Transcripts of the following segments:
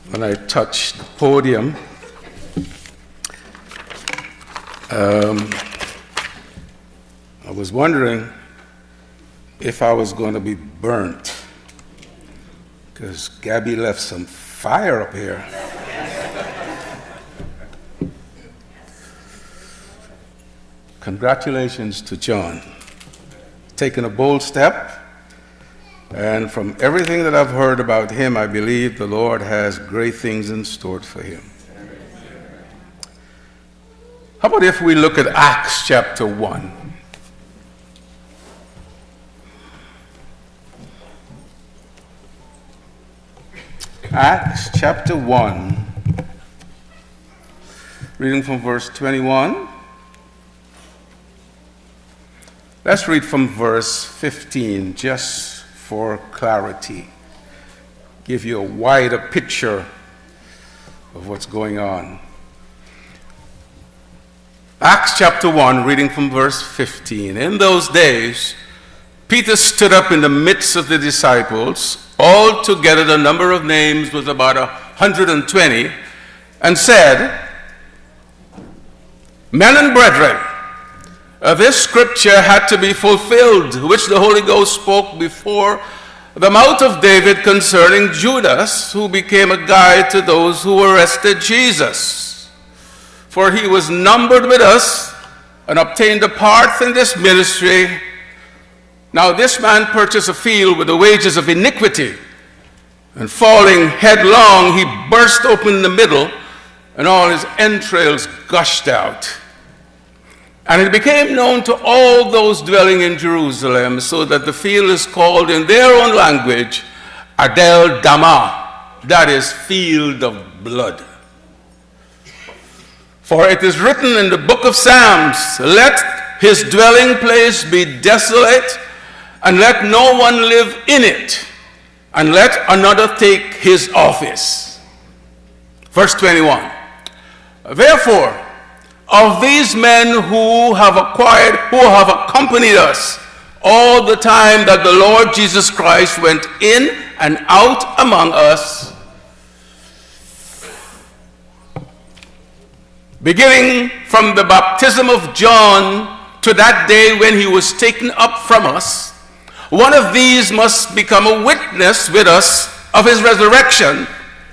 when I touched the podium, I was wondering if I was going to be burnt, because Gabby left some fire up here. Congratulations to John, taking a bold step. And from everything that I've heard about him, I believe the Lord has great things in store for him. How about if we look at Acts chapter 1? Acts chapter 1, reading from verse 21. Let's read from verse 15, just for clarity, give you a wider picture of what's going on. Acts chapter 1, reading from verse 15. In those days, Peter stood up in the midst of the disciples. Altogether, the number of names was about 120, and said, "Men and brethren, this scripture had to be fulfilled, which the Holy Ghost spoke before the mouth of David concerning Judas, who became a guide to those who arrested Jesus. For he was numbered with us and obtained a part in this ministry. Now this man purchased a field with the wages of iniquity, and falling headlong, he burst open in the middle, and all his entrails gushed out. And it became known to all those dwelling in Jerusalem, so that the field is called in their own language Adel Dama, that is, field of blood. For it is written in the book of Psalms, let his dwelling place be desolate, and let no one live in it, and let another take his office." Verse 21. Therefore, of these men who have accompanied us all the time that the Lord Jesus Christ went in and out among us, beginning from the baptism of John to that day when he was taken up from us, one of these must become a witness with us of his resurrection.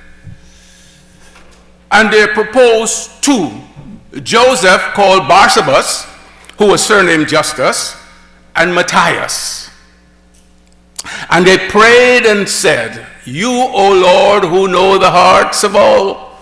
And they proposed two: Joseph, called Barsabas, who was surnamed Justus, and Matthias. And they prayed and said, "You, O Lord, who know the hearts of all,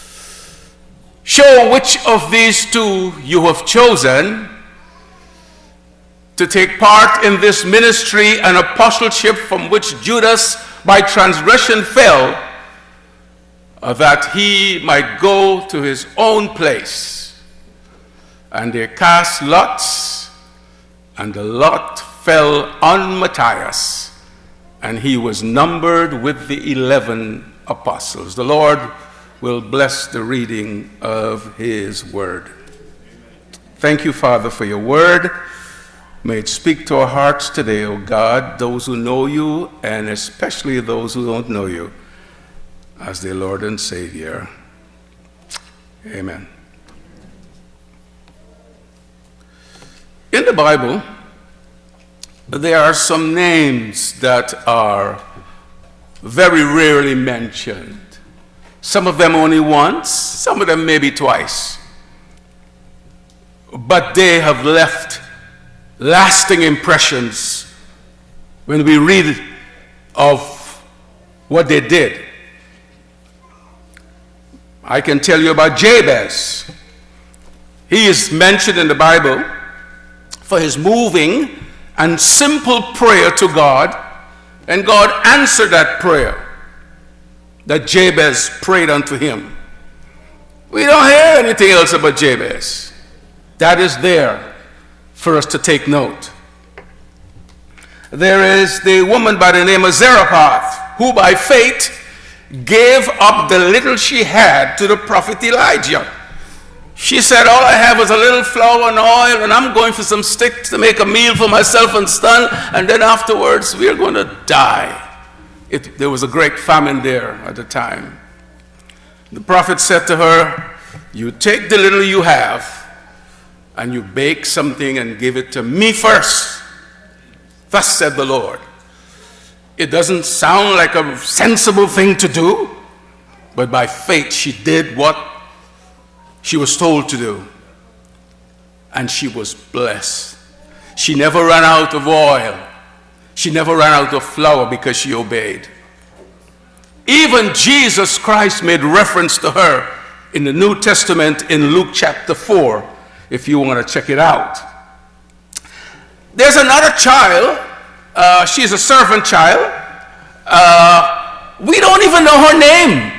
show which of these two you have chosen to take part in this ministry and apostleship from which Judas by transgression fell, that he might go to his own place." And they cast lots, and the lot fell on Matthias, and he was numbered with the 11 apostles. The Lord will bless the reading of his word. Thank you, Father, for your word. May it speak to our hearts today, O God, those who know you, and especially those who don't know you, as their Lord and Savior. Amen. In the Bible, there are some names that are very rarely mentioned. Some of them only once, some of them maybe twice. But they have left lasting impressions when we read of what they did. I can tell you about Jabez. He is mentioned in the Bible for his moving and simple prayer to God, and God answered that prayer that Jabez prayed unto him. We don't hear anything else about Jabez. That is there for us to take note. There is the woman by the name of Zarephath, who by faith gave up the little she had to the prophet Elijah. She said, all I have is a little flour and oil, and I'm going for some sticks to make a meal for myself and son, and then afterwards we are going to die. There was a great famine there at the time. The prophet said to her, you take the little you have and you bake something and give it to me first. Thus said the Lord. It doesn't sound like a sensible thing to do, but by faith she did what she was told to do. And she was blessed. She never ran out of oil. She never ran out of flour because she obeyed. Even Jesus Christ made reference to her in the New Testament in Luke chapter 4, if you want to check it out. There's another child. She's a servant child. We don't even know her name.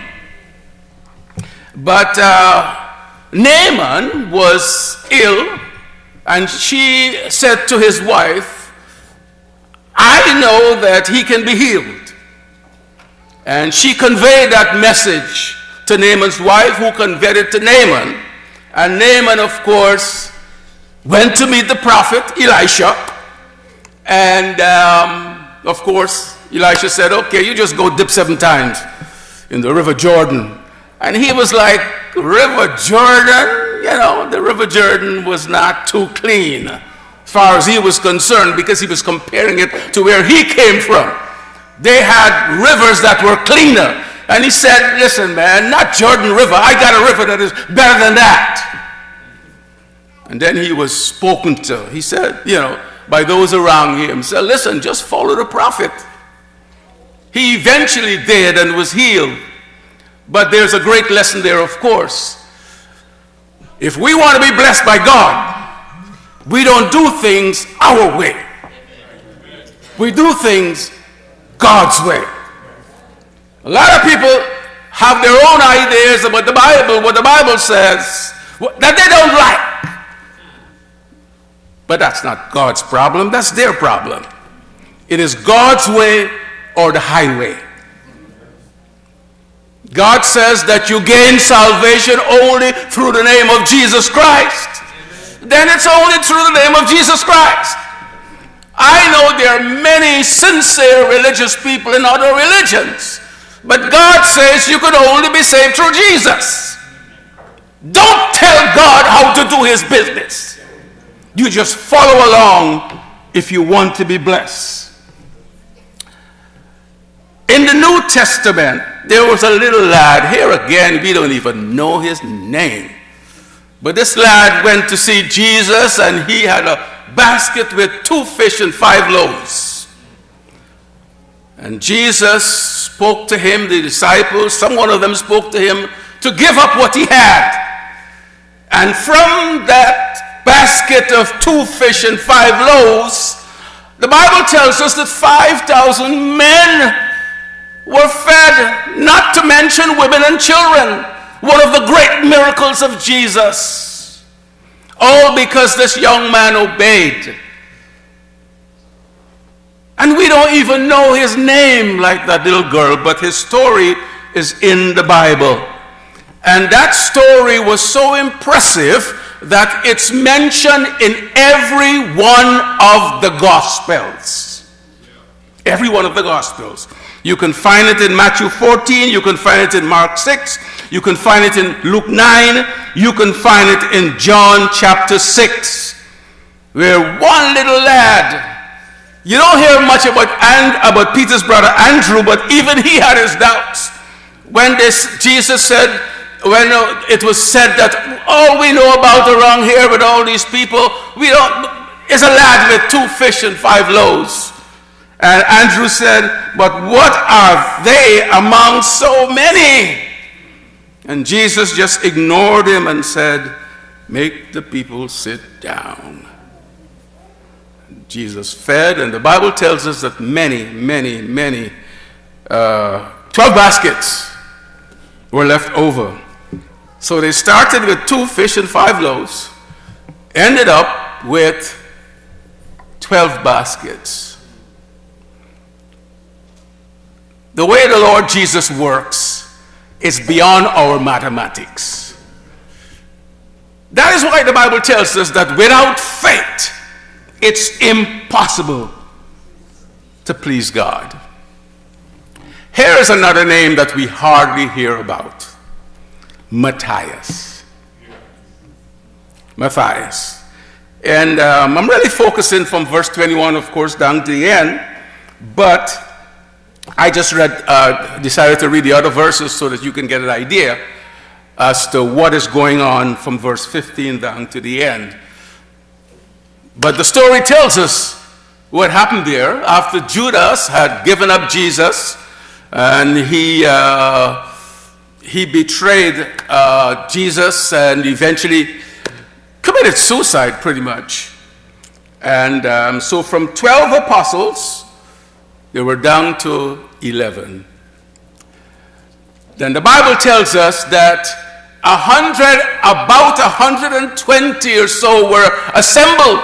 But Naaman was ill, and she said to his wife, I know that he can be healed. And she conveyed that message to Naaman's wife, who conveyed it to Naaman. And Naaman, of course, went to meet the prophet Elisha. And, of course, Elisha said, okay, you just go dip 7 times in the River Jordan. And he was like, River Jordan? You know, the River Jordan was not too clean as far as he was concerned, because he was comparing it to where he came from. They had rivers that were cleaner. And he said, listen, man, not Jordan River. I got a river that is better than that. And then he was spoken to. He said, you know, by those around him, said, listen, just follow the prophet. He eventually did and was healed. But there's a great lesson there, of course. If we want to be blessed by God, we don't do things our way. We do things God's way. A lot of people have their own ideas about the Bible, what the Bible says, that they don't like. But that's not God's problem, that's their problem. It is God's way or the highway. God says that you gain salvation only through the name of Jesus Christ. Then it's only through the name of Jesus Christ. I know there are many sincere religious people in other religions, but God says you can only be saved through Jesus. Don't tell God how to do his business. You just follow along if you want to be blessed. In the New Testament, there was a little lad. Here again, we don't even know his name. But this lad went to see Jesus, and he had a basket with 2 fish and 5 loaves. And Jesus spoke to him, the disciples, some one of them spoke to him to give up what he had. And from that basket of 2 fish and 5 loaves, the Bible tells us that 5,000 men were fed, not to mention women and children. One of the great miracles of Jesus. All because this young man obeyed. And we don't even know his name like that little girl, but his story is in the Bible. And that story was so impressive that it's mentioned in every one of the Gospels. Every one of the Gospels. You can find it in Matthew 14, you can find it in Mark 6, you can find it in Luke 9, you can find it in John chapter 6, where one little lad, you don't hear much about Peter's brother Andrew, but even he had his doubts. When Jesus said, when it was said that all we know about around here with all these people, is a lad with 2 fish and 5 loaves. And Andrew said, but what are they among so many? And Jesus just ignored him and said, make the people sit down. Jesus fed, and the Bible tells us that many, 12 baskets were left over. So they started with 2 fish and 5 loaves, ended up with 12 baskets. The way the Lord Jesus works is beyond our mathematics. That is why the Bible tells us that without faith, it's impossible to please God. Here is another name that we hardly hear about. Matthias. Matthias. And I'm really focusing from verse 21, of course, down to the end. But I just decided to read the other verses so that you can get an idea as to what is going on from verse 15 down to the end. But the story tells us what happened there after Judas had given up Jesus and he betrayed Jesus and eventually committed suicide pretty much. And so from 12 apostles, they were down to 11. Then the Bible tells us that about 120 or so were assembled.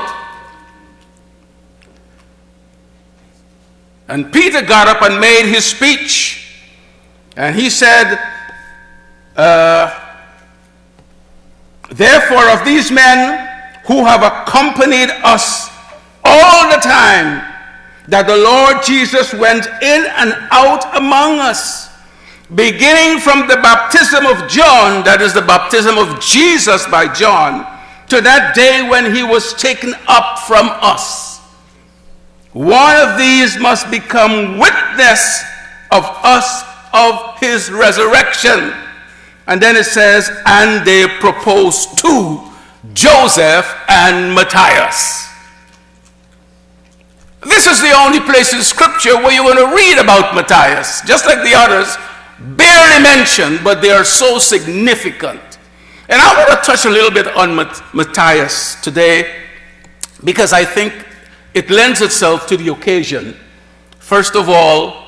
And Peter got up and made his speech. And he said, therefore of these men who have accompanied us all the time that the Lord Jesus went in and out among us, beginning from the baptism of John, that is the baptism of Jesus by John, to that day when he was taken up from us. One of these must become witness of us of his resurrection. And then it says, and they proposed to Joseph and Matthias. This is the only place in Scripture where you're going to read about Matthias. Just like the others, barely mentioned, but they are so significant. And I want to touch a little bit on Matthias today because I think it lends itself to the occasion. First of all,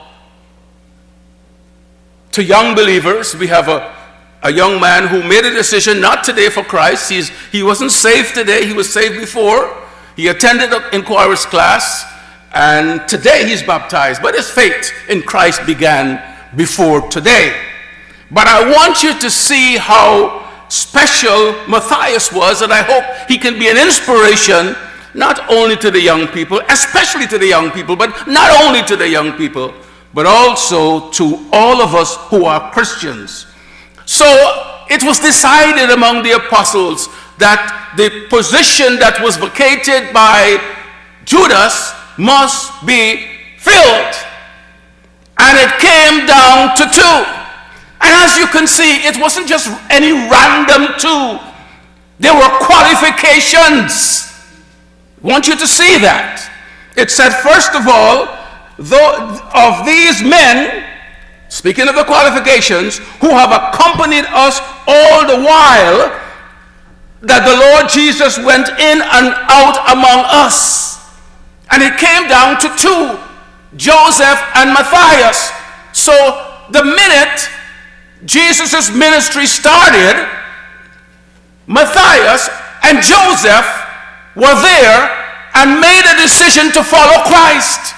to young believers, we have a young man who made a decision not today for Christ. He wasn't saved today, he was saved before. He attended an inquiries class, and today he's baptized. But his faith in Christ began before today. But I want you to see how special Matthias was, and I hope he can be an inspiration not only to the young people, especially to the young people, but not only to the young people, but also to all of us who are Christians. So it was decided among the apostles that the position that was vacated by Judas must be filled. And it came down to 2. And as you can see, it wasn't just any random 2. There were qualifications. I want you to see that. It said, first of all, of these men, speaking of the qualifications, who have accompanied us all the while that the Lord Jesus went in and out among us. And it came down to 2, Joseph and Matthias. So the minute Jesus' ministry started, Matthias and Joseph were there and made a decision to follow Christ.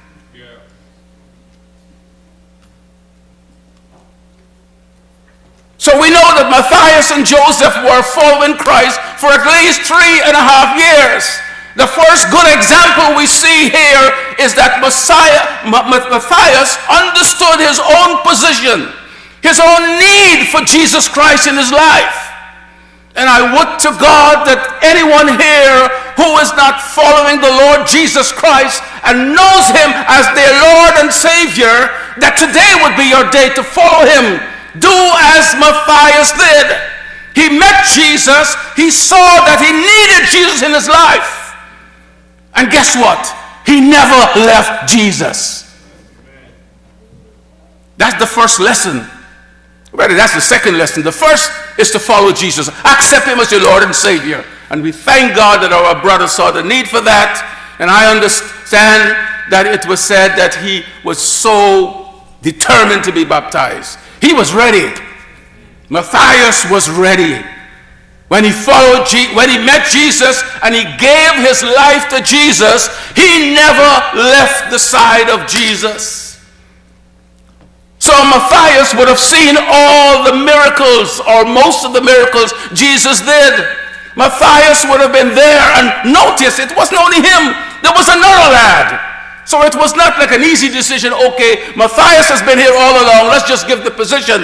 So we know that Matthias and Joseph were following Christ for at least 3.5 years. The first good example we see here is that Matthias understood his own position, his own need for Jesus Christ in his life. And I would to God that anyone here who is not following the Lord Jesus Christ and knows him as their Lord and Savior, that today would be your day to follow him. Do as Matthias did. He met Jesus. He saw that he needed Jesus in his life. And guess what? He never left Jesus. That's the first lesson. Really, that's the second lesson. The first is to follow Jesus. Accept him as your Lord and Savior. And we thank God that our brother saw the need for that. And I understand that it was said that he was so determined to be baptized. He was ready. Matthias was ready. When he met Jesus and he gave his life to Jesus, he never left the side of Jesus. So Matthias would have seen all the miracles, or most of the miracles Jesus did. Matthias would have been there, and notice it wasn't only him. There was another lad. So it was not like an easy decision. Okay, Matthias has been here all along. Let's just give the position.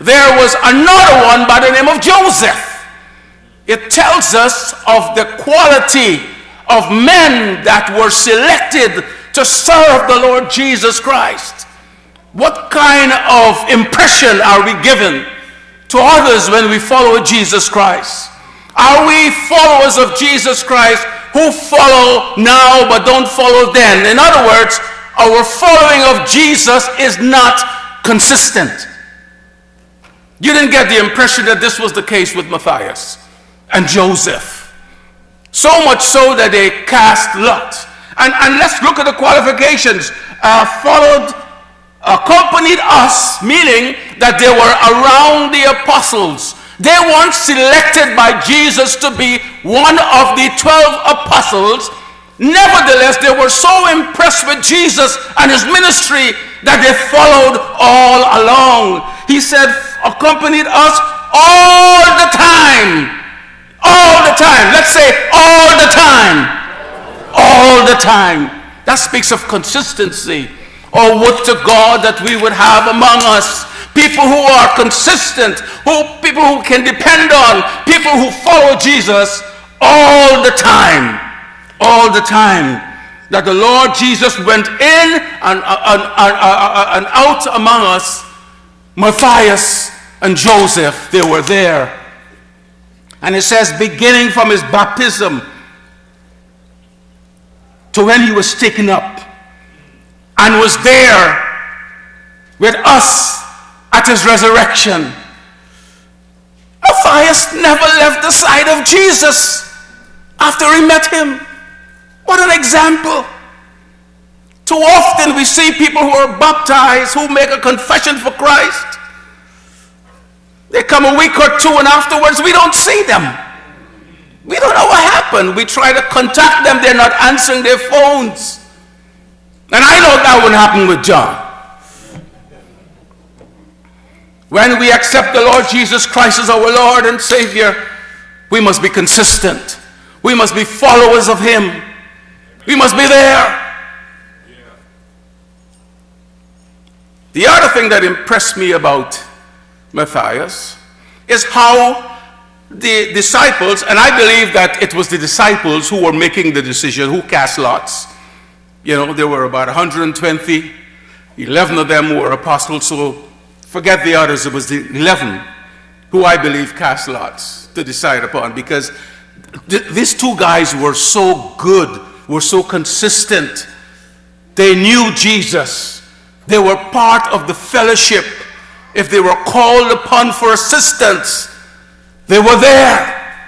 there was another one by the name of Joseph. It tells us of the quality of men that were selected to serve the Lord Jesus Christ. What kind of impression are we given to others when we follow Jesus Christ? Are we followers of Jesus Christ who follow now but don't follow then? In other words, our following of Jesus is not consistent. You didn't get the impression that this was the case with Matthias and Joseph. So much so that they cast lots. And let's look at the qualifications. Accompanied us, meaning that they were around the apostles. They weren't selected by Jesus to be one of the 12 apostles. Nevertheless, they were so impressed with Jesus and his ministry that they followed all along. He said, accompanied us all the time. All the time. Let's say all the time. All the time. That speaks of consistency. Oh, would to God that we would have among us people who are consistent, people who can depend on, people who follow Jesus all the time. All the time. That the Lord Jesus went in and out among us. Matthias and Joseph, they were there. And it says, beginning from his baptism to when he was taken up, and was there with us at his resurrection. Matthias never left the side of Jesus after he met him. What an example. Too often we see people who are baptized, who make a confession for Christ. They come a week or two and afterwards we don't see them. We don't know what happened. We try to contact them, they're not answering their phones. And I know that wouldn't happen with John. When we accept the Lord Jesus Christ as our Lord and Savior, we must be consistent. We must be followers of him. We must be there. The other thing that impressed me about Matthias is how the disciples, and I believe that it was the disciples who were making the decision, who cast lots. You know, there were about 120. 11 of them were apostles, so forget the others. It was the 11 who I believe cast lots to decide upon, because these two guys were so good, were so consistent. They knew Jesus. They were part of the fellowship. If they were called upon for assistance, they were there.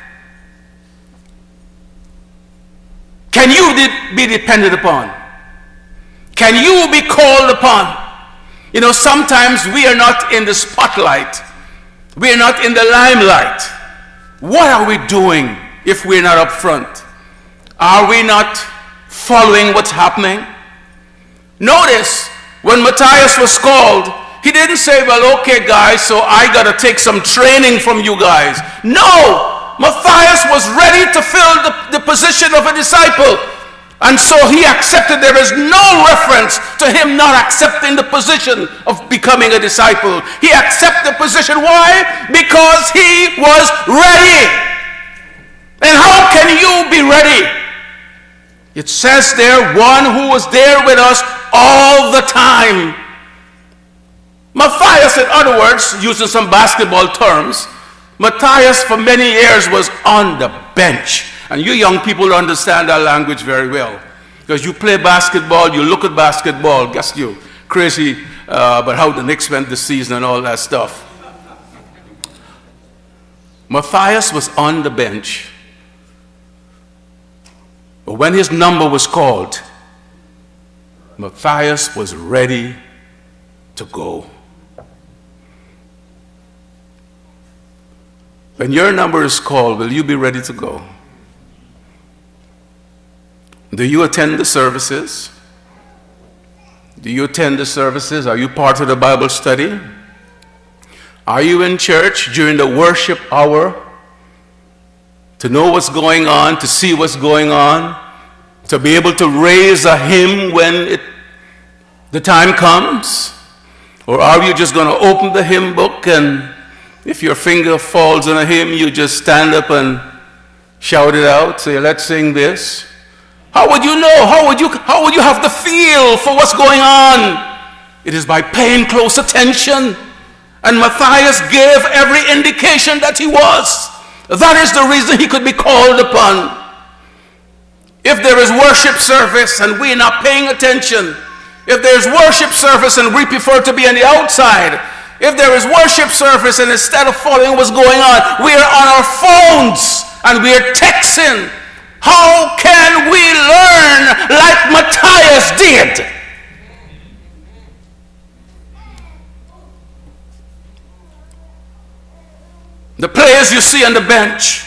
Can you be depended upon? Can you be called upon? You know, sometimes we are not in the spotlight. We are not in the limelight. What are we doing if we're not up front? Are we not following what's happening? Notice, when Matthias was called, he didn't say, well, okay, guys, so I got to take some training from you guys. No! Matthias was ready to fill the position of a disciple. And so he accepted. There is no reference to him not accepting the position of becoming a disciple. He accepted the position. Why? Because he was ready. And how can you be ready? It says there, one who was there with us all the time. Matthias, in other words, using some basketball terms, Matthias for many years was on the bench. And you young people understand that language very well. Because you play basketball, you look at basketball, guess you crazy about how the Knicks went this season and all that stuff. Matthias was on the bench. But when his number was called, Matthias was ready to go. When your number is called, will you be ready to go? Do you attend the services? Do you attend the services? Are you part of the Bible study? Are you in church during the worship hour to know what's going on, to see what's going on, to be able to raise a hymn when the time comes? Or are you just going to open the hymn book, and if your finger falls on a hymn, you just stand up and shout it out, say, let's sing this? How would you know? How would you have the feel for what's going on? It is by paying close attention. And Matthias gave every indication that he was. That is the reason he could be called upon. If there is worship service and we're not paying attention, if there's worship service and we prefer to be on the outside, if there is worship service and instead of following what's going on, we are on our phones and we are texting, how can we learn like Matthias did? The players you see on the bench,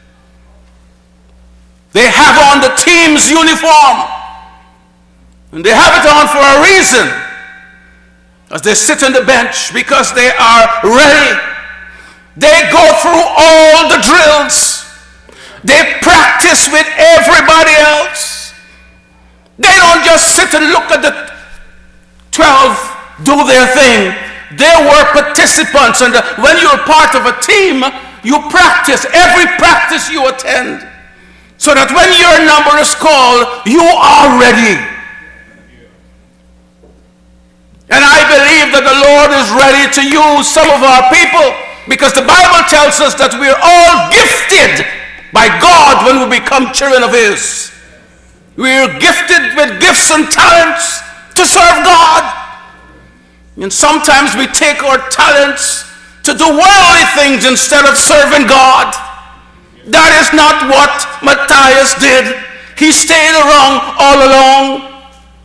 they have on the team's uniform, and they have it on for a reason, as they sit on the bench, because they are ready. They go through all the drills. They practice with everybody else. They don't just sit and look at the 12 do their thing. They were participants, and when you're part of a team, you practice every practice you attend, so that when your number is called, you are ready. And I believe that the Lord is ready to use some of our people, because the Bible tells us that we're all gifted by God when we become children of His. We're gifted with gifts and talents to serve God. And sometimes we take our talents to do worldly things instead of serving God. That is not what Matthias did. He stayed around all along.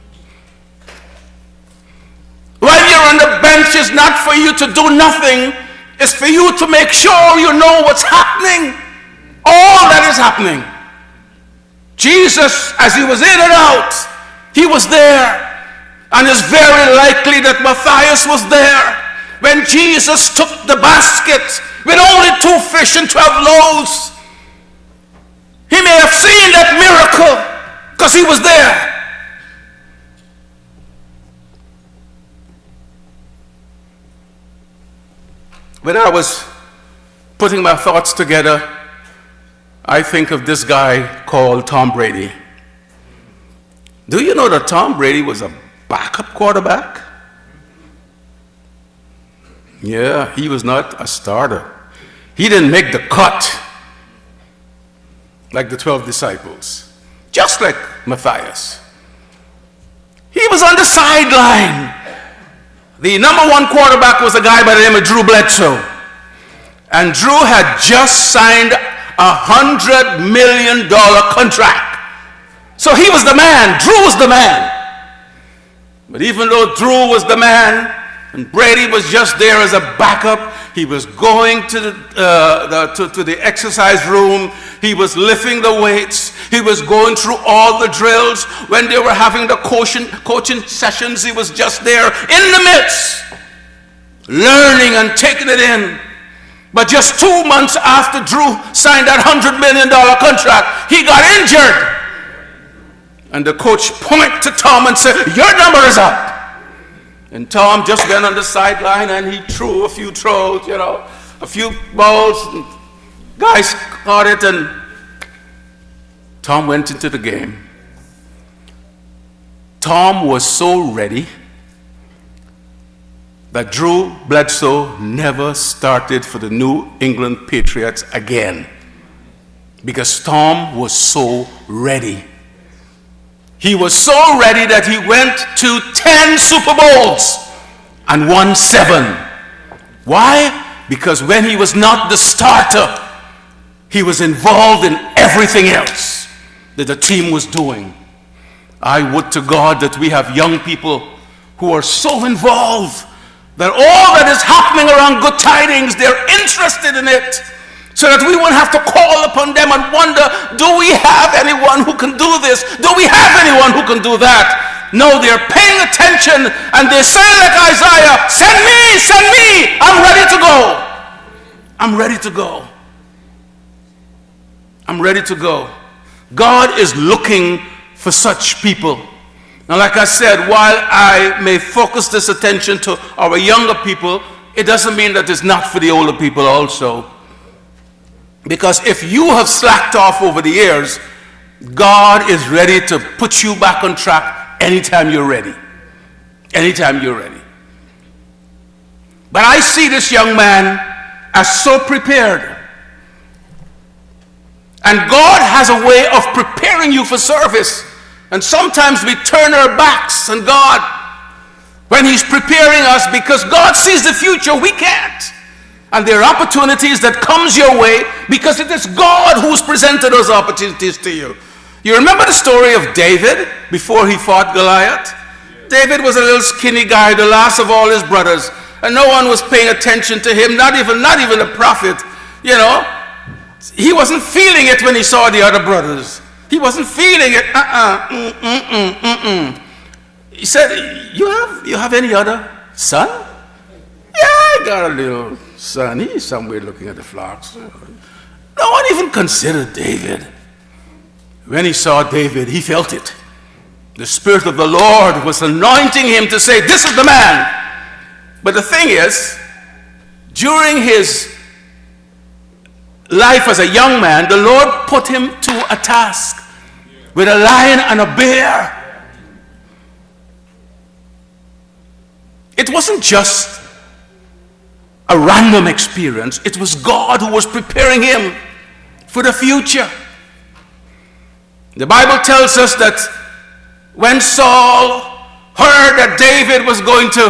When you're on the bench, it's not for you to do nothing. It's for you to make sure you know what's happening. All that is happening. Jesus, as he was in and out, he was there. And it's very likely that Matthias was there when Jesus took the basket with only 2 fish and 12 loaves. He may have seen that miracle because he was there. When I was putting my thoughts together, I think of this guy called Tom Brady. Do you know that Tom Brady was a backup quarterback? Yeah, he was not a starter. He didn't make the cut like the 12 disciples, just like Matthias. He was on the sideline. The number 1 quarterback was a guy by the name of Drew Bledsoe. And Drew had just signed $100 million contract. So he was the man. Drew was the man. But even though Drew was the man and Brady was just there as a backup, he was going to the exercise room. He was lifting the weights. He was going through all the drills. When they were having the coaching sessions, he was just there in the midst, learning and taking it in. But just 2 months after Drew signed that $100 million contract, he got injured. And the coach pointed to Tom and said, your number is up. And Tom just went on the sideline and he threw a few throws, a few balls. And guys caught it and Tom went into the game. Tom was so ready that Drew Bledsoe never started for the New England Patriots again, because Tom was so ready. He was so ready that he went to 10 Super Bowls and won 7. Why? Because when he was not the starter, he was involved in everything else that the team was doing. I would to God that we have young people who are so involved that all that is happening around Good Tidings, they're interested in it, so that we won't have to call upon them and wonder, do we have anyone who can do this? Do we have anyone who can do that? No, they're paying attention and they say like Isaiah, send me, I'm ready to go. I'm ready to go. I'm ready to go. God is looking for such people. Now, like I said, while I may focus this attention to our younger people, it doesn't mean that it's not for the older people also. Because if you have slacked off over the years, God is ready to put you back on track anytime you're ready. Anytime you're ready. But I see this young man as so prepared. And God has a way of preparing you for service. And sometimes we turn our backs on God when He's preparing us because God sees the future, we can't. And there are opportunities that comes your way because it is God who's presented those opportunities to you. You remember the story of David before he fought Goliath? David was a little skinny guy, the last of all his brothers, and no one was paying attention to him, not even the prophet. You know, he wasn't feeling it when he saw the other brothers. He wasn't feeling it. He said, you have any other son? Yeah, I got a little son. He's somewhere looking at the flocks. No one even considered David. When he saw David, he felt it. The Spirit of the Lord was anointing him to say, this is the man. But the thing is, during his life as a young man, the Lord put him to a task with a lion and a bear. It wasn't just a random experience. It was God who was preparing him for the future. The Bible tells us that when Saul heard that David was going to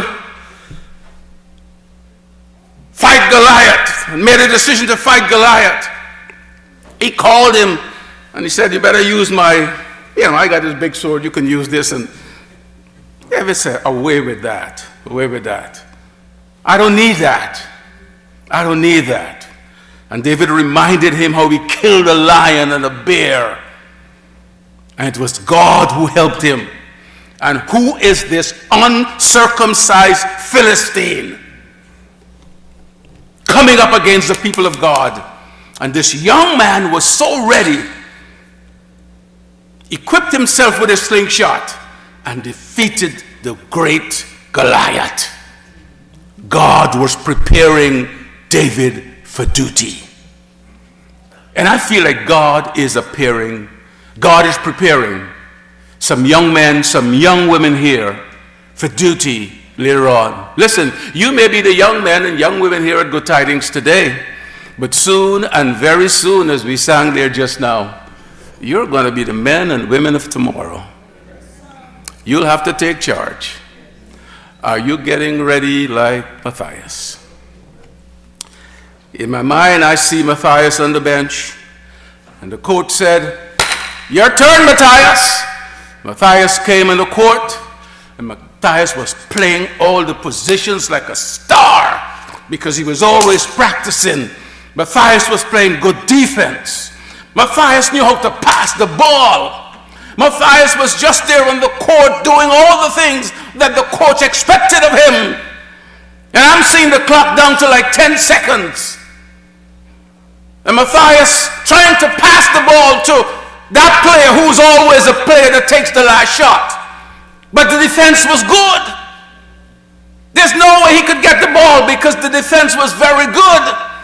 fight Goliath and made a decision to fight Goliath, he called him and he said, you better use my, I got this big sword, you can use this. And David said, away with that, away with that. I don't need that. I don't need that. And David reminded him how he killed a lion and a bear. And it was God who helped him. And who is this uncircumcised Philistine coming up against the people of God? And this young man was so ready, equipped himself with a slingshot, and defeated the great Goliath. God was preparing David for duty. And I feel like God is preparing some young men, some young women here for duty later on. Listen, you may be the young men and young women here at Good Tidings today, but soon and very soon, as we sang there just now, you're going to be the men and women of tomorrow. You'll have to take charge. Are you getting ready like Matthias? In my mind, I see Matthias on the bench, and the coach said, your turn, Matthias. Matthias came in the court, and Matthias was playing all the positions like a star because he was always practicing. Matthias was playing good defense. Matthias knew how to pass the ball. Matthias was just there on the court doing all the things that the coach expected of him. And I'm seeing the clock down to like 10 seconds. And Matthias trying to pass the ball to that player who's always a player that takes the last shot. But the defense was good. There's no way he could get the ball because the defense was very good.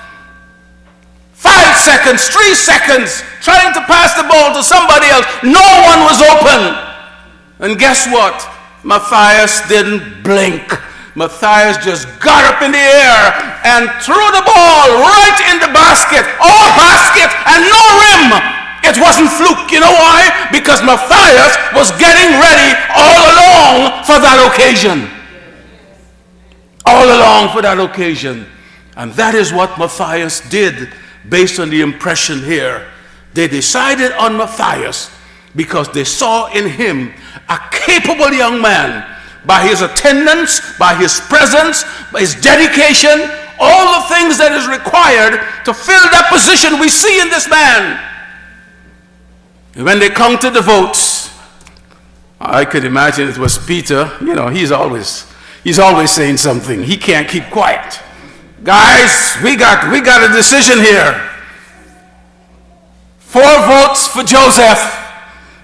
5 seconds, 3 seconds, trying to pass the ball to somebody else. No one was open. And guess what? Matthias didn't blink. Matthias just got up in the air and threw the ball right in the basket. All basket and no rim. It wasn't fluke. You know why? Because Matthias was getting ready all along for that occasion. All along for that occasion. And that is what Matthias did based on the impression here. They decided on Matthias because they saw in him a capable young man. By his attendance, by his presence, by his dedication, all the things that is required to fill that position we see in this man. And when they counted the votes, I could imagine it was Peter. You know, he's always saying something. He can't keep quiet. Guys, we got a decision here. 4 votes for Joseph,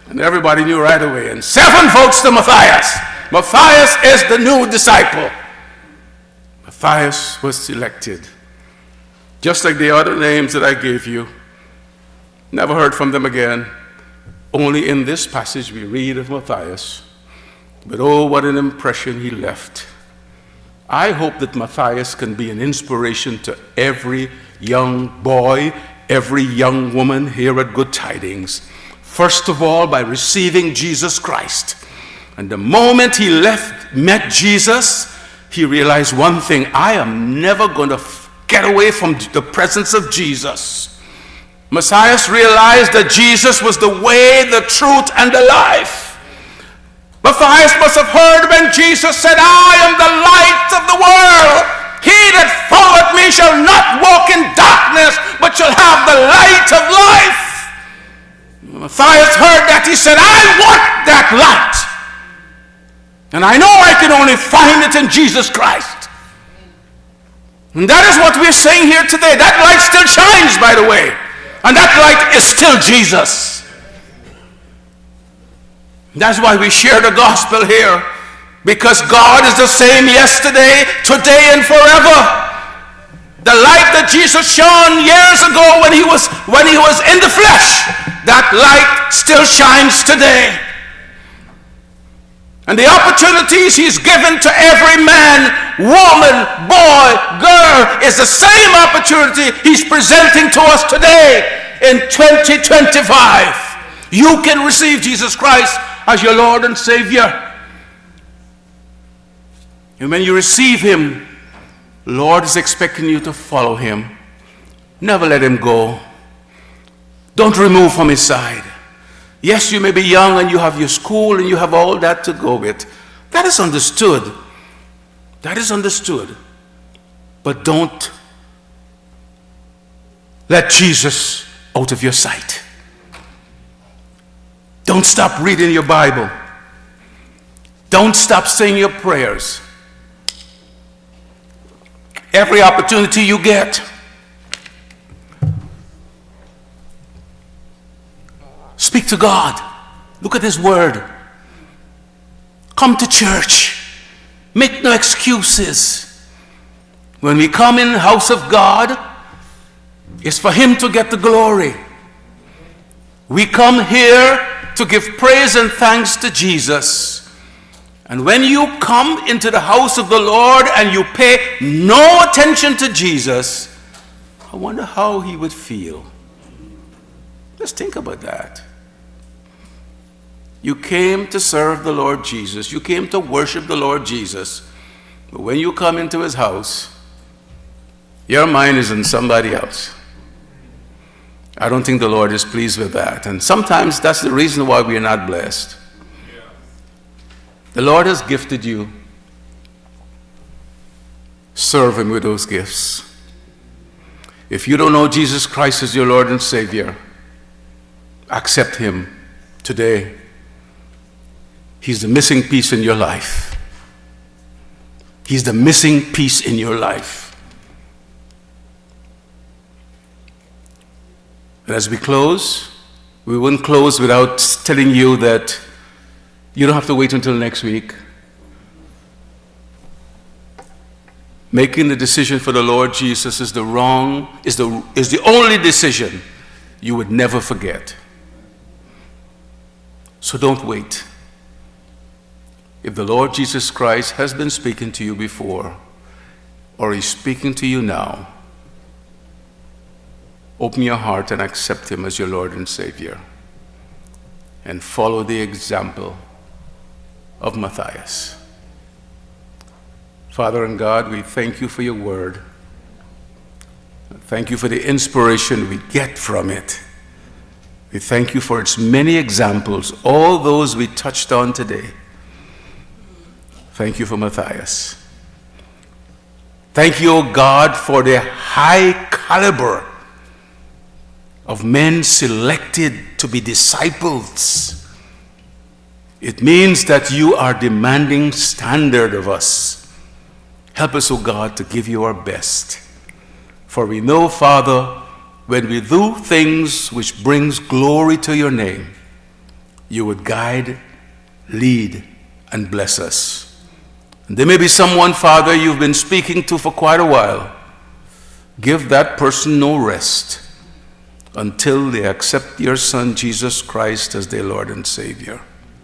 And everybody knew right away. And 7 votes to Matthias. Matthias is the new disciple. Matthias was selected. Just like the other names that I gave you. Never heard from them again. Only in this passage we read of Matthias. But oh, what an impression he left. I hope that Matthias can be an inspiration to every young boy, every young woman here at Good Tidings. First of all, by receiving Jesus Christ. And the moment he met Jesus, he realized one thing: I am never going to get away from the presence of Jesus. Matthias realized that Jesus was the way, the truth, and the life. Matthias must have heard when Jesus said, I am the light of the world. He that followeth me shall not walk in darkness, but shall have the light of life. Matthias heard that. He said, I want that light. And I know I can only find it in Jesus Christ. And that is what we're saying here today. That light still shines, by the way. And that light is still Jesus. That's why we share the gospel here. Because God is the same yesterday, today, and forever. The light that Jesus shone years ago when he was in the flesh, that light still shines today. And the opportunities he's given to every man, woman, boy, girl is the same opportunity he's presenting to us today in 2025. You can receive Jesus Christ as your Lord and Savior. And when you receive him, the Lord is expecting you to follow him. Never let him go. Don't remove from his side. Yes, you may be young and you have your school and you have all that to go with. That is understood. That is understood. But don't let Jesus out of your sight. Don't stop reading your Bible. Don't stop saying your prayers. Every opportunity you get, speak to God. Look at his word. Come to church. Make no excuses. When we come in the house of God, it's for him to get the glory. We come here to give praise and thanks to Jesus. And when you come into the house of the Lord and you pay no attention to Jesus, I wonder how he would feel. Just think about that. You came to serve the Lord Jesus. You came to worship the Lord Jesus. But when you come into his house, your mind is on somebody else. I don't think the Lord is pleased with that. And sometimes that's the reason why we are not blessed. The Lord has gifted you. Serve him with those gifts. If you don't know Jesus Christ as your Lord and Savior, accept him today. He's the missing piece in your life. He's the missing piece in your life. And as we close, we wouldn't close without telling you that you don't have to wait until next week. Making the decision for the Lord Jesus is the only decision you would never forget. So don't wait. If the Lord Jesus Christ has been speaking to you before, or he's speaking to you now, open your heart and accept him as your Lord and Savior. And follow the example of Matthias. Father and God, we thank you for your word. Thank you for the inspiration we get from it. We thank you for its many examples, all those we touched on today. Thank you for Matthias. Thank you, O God, for the high caliber of men selected to be disciples. It means that you are demanding standard of us. Help us, O God, to give you our best. For we know, Father, when we do things which brings glory to your name, you would guide, lead, and bless us. And there may be someone, Father, you've been speaking to for quite a while. Give that person no rest until they accept your Son, Jesus Christ, as their Lord and Savior.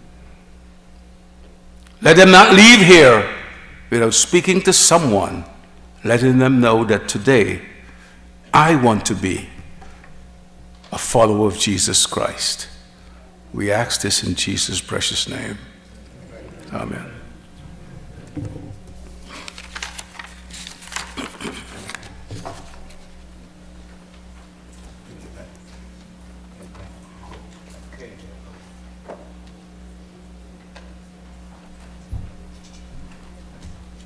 Let them not leave here without speaking to someone, letting them know that today I want to be a follower of Jesus Christ. We ask this in Jesus' precious name. Amen.